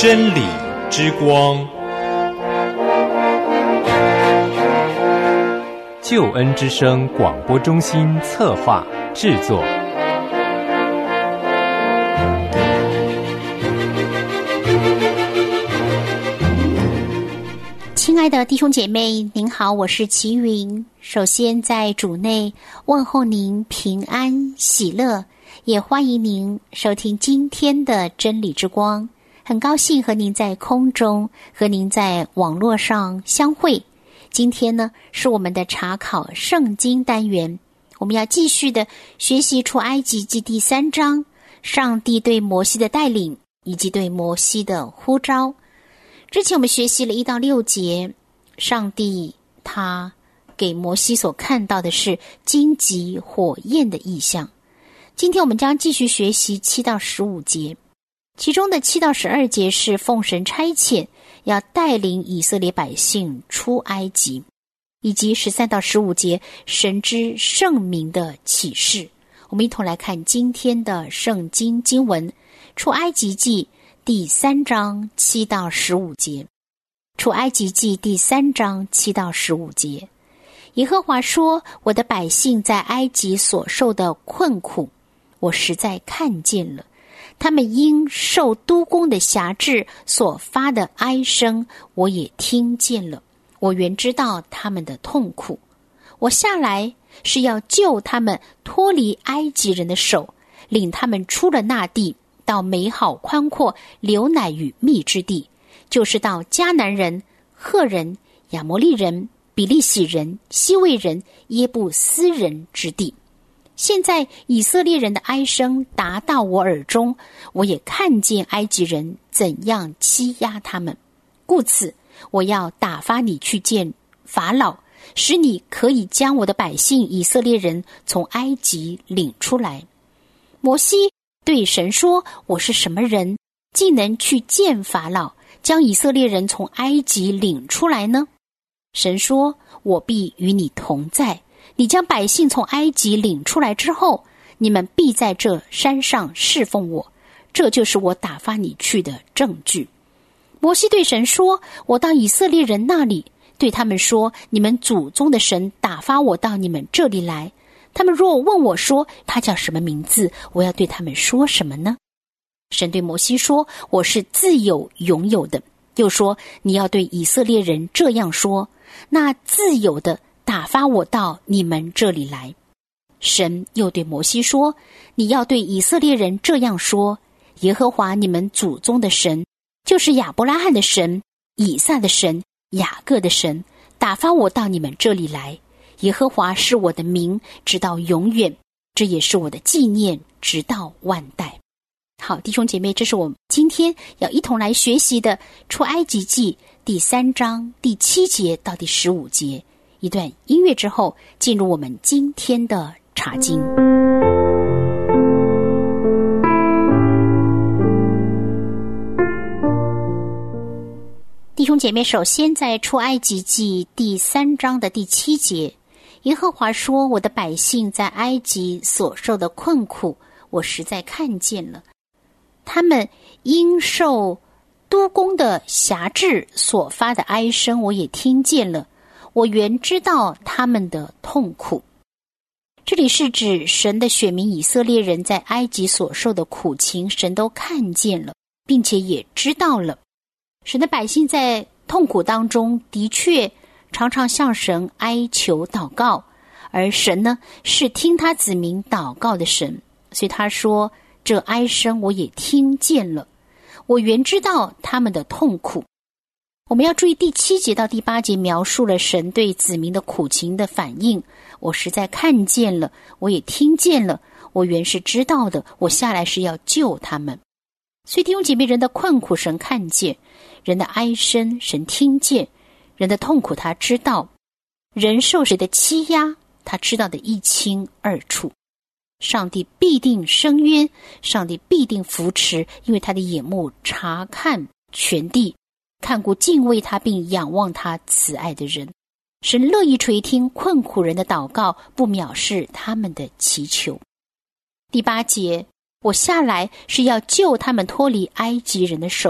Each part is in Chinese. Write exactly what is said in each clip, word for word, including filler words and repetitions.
真理之光， 救恩之声广播中心策划制作。 亲爱的弟兄姐妹，您好，我是齐云。首先在主内问候您平安喜乐，也欢迎您收听今天的真理之光。很高兴和您在空中，和您在网络上相会。今天呢，是我们的查考圣经单元，我们要继续的学习出埃及记第三章，上帝对摩西的带领以及对摩西的呼召。之前我们学习了一到六节，上帝他给摩西所看到的是荆棘火焰的意象。今天我们将继续学习七到十五节，其中的七到十二节是奉神差遣要带领以色列百姓出埃及，以及十三到十五节神之圣名的启示。我们一同来看今天的圣经经文，出埃及记第三章七到十五节。出埃及记第三章七到十五节，耶和华说：我的百姓在埃及所受的困苦，我实在看见了。他们因受督工的辖制所发的哀声，我也听见了。我原知道他们的痛苦。我下来是要救他们脱离埃及人的手，领他们出了那地，到美好宽阔流奶与蜜之地，就是到迦南人、赫人、亚摩利人、比利洗人、西魏人、耶布斯人之地。现在以色列人的哀声达到我耳中，我也看见埃及人怎样欺压他们，故此我要打发你去见法老，使你可以将我的百姓以色列人从埃及领出来。摩西对神说：我是什么人，既能去见法老，将以色列人从埃及领出来呢？神说：我必与你同在，你将百姓从埃及领出来之后，你们必在这山上侍奉我，这就是我打发你去的证据。摩西对神说：我到以色列人那里，对他们说，你们祖宗的神打发我到你们这里来。他们若问我说，他叫什么名字，我要对他们说什么呢？神对摩西说：我是自有永有的。又说，你要对以色列人这样说，那自有的打发我到你们这里来。神又对摩西说：你要对以色列人这样说，耶和华你们祖宗的神，就是亚伯拉罕的神、以撒的神、雅各的神，打发我到你们这里来。耶和华是我的名，直到永远，这也是我的纪念，直到万代。好，弟兄姐妹，这是我们今天要一同来学习的出埃及记第三章第七节到第十五节。一段音乐之后，进入我们今天的查经。弟兄姐妹，首先在出埃及记第三章的第七节，耶和华说：我的百姓在埃及所受的困苦，我实在看见了。他们因受督工的辖制所发的哀声，我也听见了。我原知道他们的痛苦。这里是指神的选民以色列人在埃及所受的苦情，神都看见了，并且也知道了。神的百姓在痛苦当中的确常常向神哀求祷告，而神呢，是听他子民祷告的神，所以他说，这哀声我也听见了，我原知道他们的痛苦。我们要注意第七节到第八节描述了神对子民的苦情的反应。我实在看见了，我也听见了，我原是知道的，我下来是要救他们。所以弟兄姐妹，人的困苦神看见，人的哀声神听见，人的痛苦他知道，人受谁的欺压他知道的一清二楚。上帝必定伸冤，上帝必定扶持，因为他的眼目察看全地，看顾敬畏他并仰望他慈爱的人。神乐意垂听困苦人的祷告，不藐视他们的祈求。第八节，我下来是要救他们脱离埃及人的手，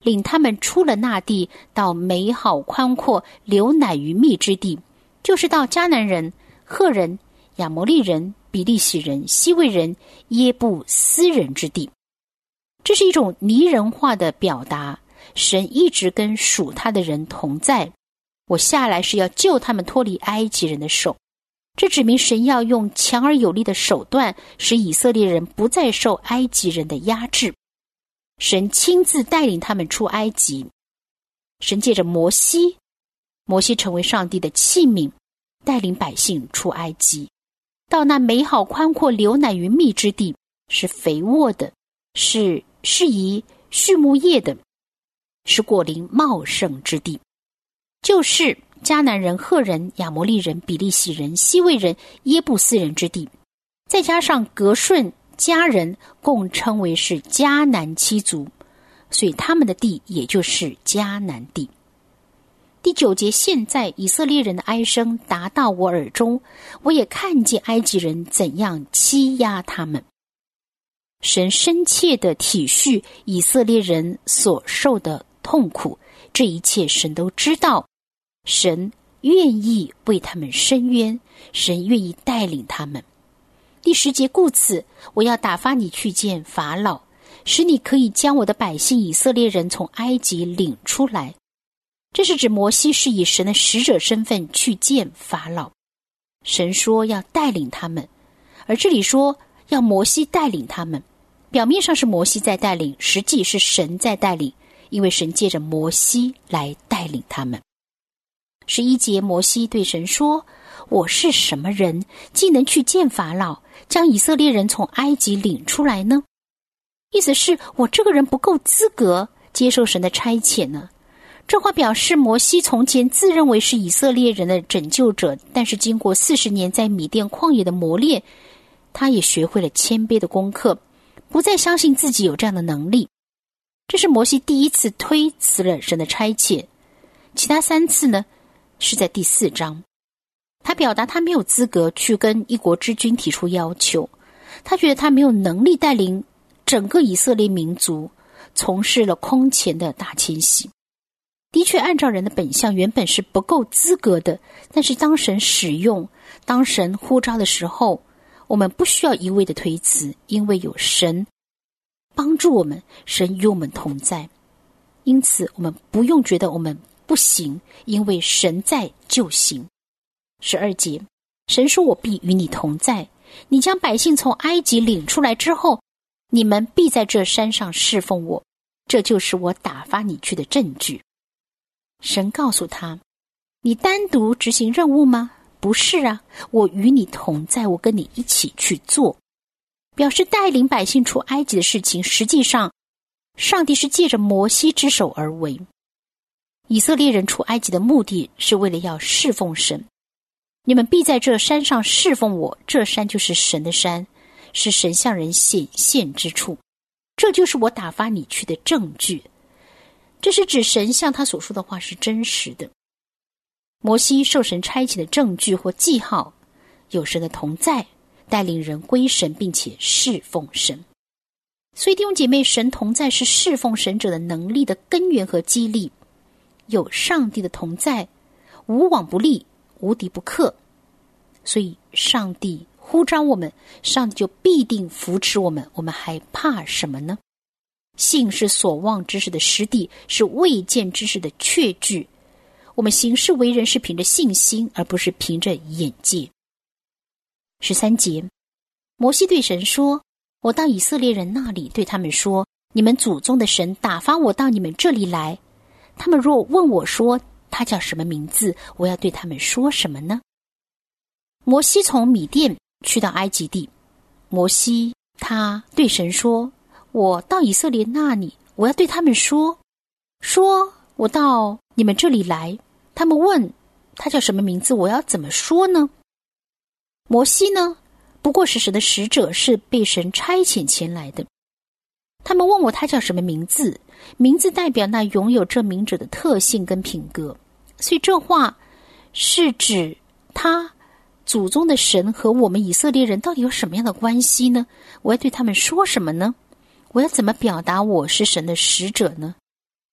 领他们出了那地，到美好宽阔流奶与蜜之地，就是到迦南人、赫人、亚摩利人、比利洗人、西魏人、耶布斯人之地。这是一种拟人化的表达，神一直跟属他的人同在，我下来是要救他们脱离埃及人的手。这指明神要用强而有力的手段，使以色列人不再受埃及人的压制。神亲自带领他们出埃及，神借着摩西，摩西成为上帝的器皿，带领百姓出埃及，到那美好宽阔流奶与蜜之地，是肥沃的，是适宜畜牧业的，是果林茂盛之地，就是迦南人、赫人、亚摩利人、比利洗人、西魏人、耶布斯人之地，再加上革顺、迦人，共称为是迦南七族，所以他们的地也就是迦南地。第九节，现在以色列人的哀声达到我耳中，我也看见埃及人怎样欺压他们。神深切的体恤以色列人所受的痛苦，这一切神都知道，神愿意为他们伸冤，神愿意带领他们。第十节，故此我要打发你去见法老，使你可以将我的百姓以色列人从埃及领出来。这是指摩西是以神的使者身份去见法老，神说要带领他们，而这里说要摩西带领他们，表面上是摩西在带领，实际是神在带领，因为神借着摩西来带领他们。十一节，摩西对神说，我是什么人，既能去见法老，将以色列人从埃及领出来呢？意思是我这个人不够资格接受神的差遣呢。这话表示摩西从前自认为是以色列人的拯救者，但是经过四十年在米甸旷野的磨练，他也学会了谦卑的功课，不再相信自己有这样的能力。这是摩西第一次推辞了神的差遣，其他三次呢是在第四章。他表达他没有资格去跟一国之君提出要求，他觉得他没有能力带领整个以色列民族从事了空前的大迁徙。的确按照人的本相原本是不够资格的，但是当神使用，当神呼召的时候，我们不需要一味的推辞，因为有神帮助我们，神与我们同在，因此我们不用觉得我们不行，因为神在就行。十二节，神说，我必与你同在，你将百姓从埃及领出来之后，你们必在这山上侍奉我，这就是我打发你去的证据。神告诉他，你单独执行任务吗？不是啊，我与你同在，我跟你一起去做。表示带领百姓出埃及的事情，实际上上帝是借着摩西之手而为。以色列人出埃及的目的是为了要侍奉神，你们必在这山上侍奉我，这山就是神的山，是神向人显现之处，这就是我打发你去的证据。这是指神向他所说的话是真实的。摩西受神差遣的证据或记号，有神的同在，带领人归神并且侍奉神。所以弟兄姐妹，神同在是侍奉神者的能力的根源和激励。有上帝的同在，无往不利，无敌不克，所以上帝呼召我们，上帝就必定扶持我们，我们还怕什么呢？信是所望之事的实底，是未见之事的确据。我们行事为人是凭着信心，而不是凭着眼界。十三节，摩西对神说，我到以色列人那里，对他们说，你们祖宗的神打发我到你们这里来，他们若问我说他叫什么名字，我要对他们说什么呢？摩西从米甸去到埃及地，摩西他对神说，我到以色列那里，我要对他们说，说我到你们这里来，他们问他叫什么名字，我要怎么说呢？摩西呢，不过是神的使者，是被神差遣前来的。他们问我他叫什么名字，名字代表那拥有这名者的特性跟品格，所以这话是指他祖宗的神和我们以色列人到底有什么样的关系呢？我要对他们说什么呢？我要怎么表达我是神的使者呢？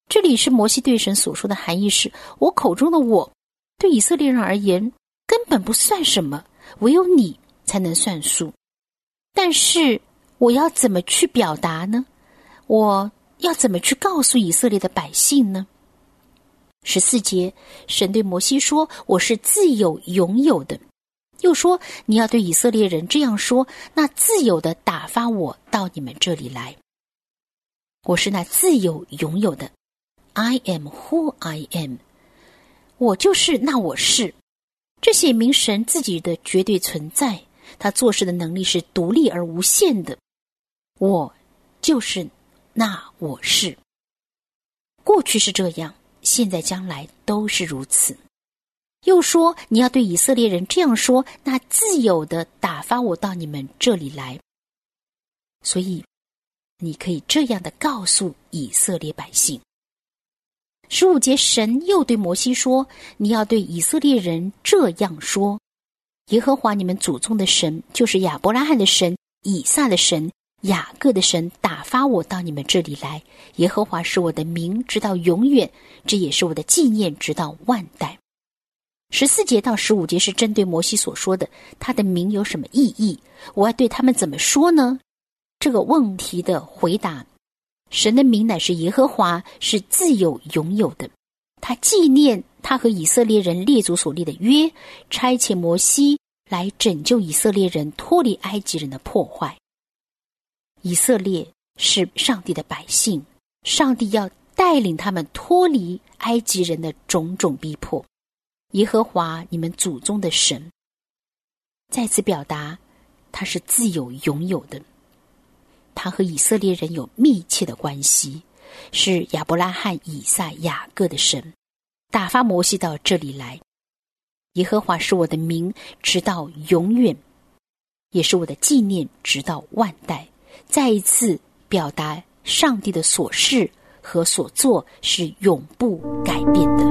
这里是摩西对神所说的含义是，我口中的我对以色列人而言根本不算什么，唯有你才能算数。但是我要怎么去表达呢？我要怎么去告诉以色列的百姓呢？十四节，神对摩西说，我是自有永有的。又说，你要对以色列人这样说，那自有的打发我到你们这里来。我是那自有永有的， I am who I am， 我就是那我是。这写明神自己的绝对存在，他做事的能力是独立而无限的。我就是那我是。过去是这样，现在将来都是如此。又说，你要对以色列人这样说，那自有的打发我到你们这里来。所以你可以这样的告诉以色列百姓。十五节，神又对摩西说，你要对以色列人这样说，耶和华你们祖宗的神，就是亚伯拉罕的神、以撒的神、雅各的神，打发我到你们这里来。耶和华是我的名，直到永远，这也是我的纪念，直到万代。十四节到十五节是针对摩西所说的，他的名有什么意义？我要对他们怎么说呢？这个问题的回答，神的名乃是耶和华，是自有永有的。他纪念他和以色列人列祖所立的约，差遣摩西来拯救以色列人脱离埃及人的破坏。以色列是上帝的百姓，上帝要带领他们脱离埃及人的种种逼迫。耶和华你们祖宗的神，再次表达他是自有永有的，他和以色列人有密切的关系，是亚伯拉罕、以撒、雅各的神，打发摩西到这里来。耶和华是我的名，直到永远，也是我的纪念，直到万代。再一次表达上帝的所事和所做是永不改变的。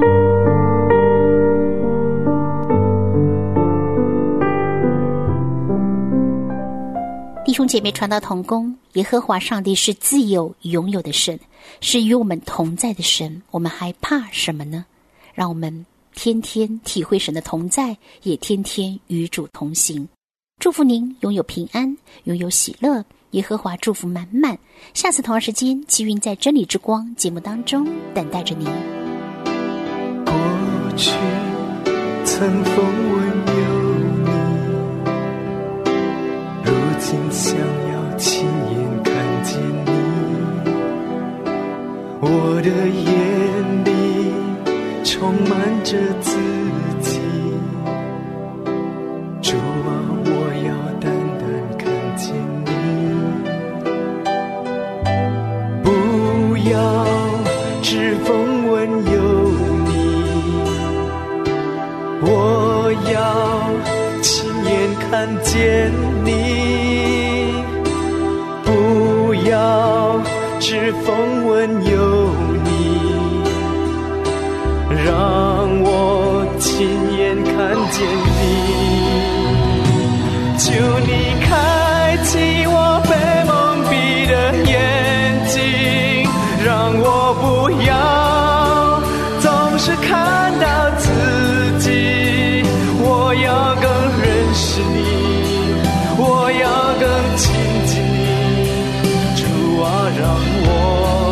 弟兄姐妹，传道同工，耶和华上帝是自有永有的神，是与我们同在的神，我们还怕什么呢？让我们天天体会神的同在，也天天与主同行。祝福您拥有平安，拥有喜乐，耶和华祝福满满。下次同样时间，齐云在真理之光节目当中等待着您。 过去曾风闻有你，如今想要亲眼看见你，我的眼里充满着自己，主啊，我要单单看见你，不要只风闻有你，我要亲眼看见你，不要只风闻有你，让我亲眼看见你，求你开启我被蒙蔽的眼睛，让我不要总是看到自己，我要更认识你，我要更亲近你，主啊，让我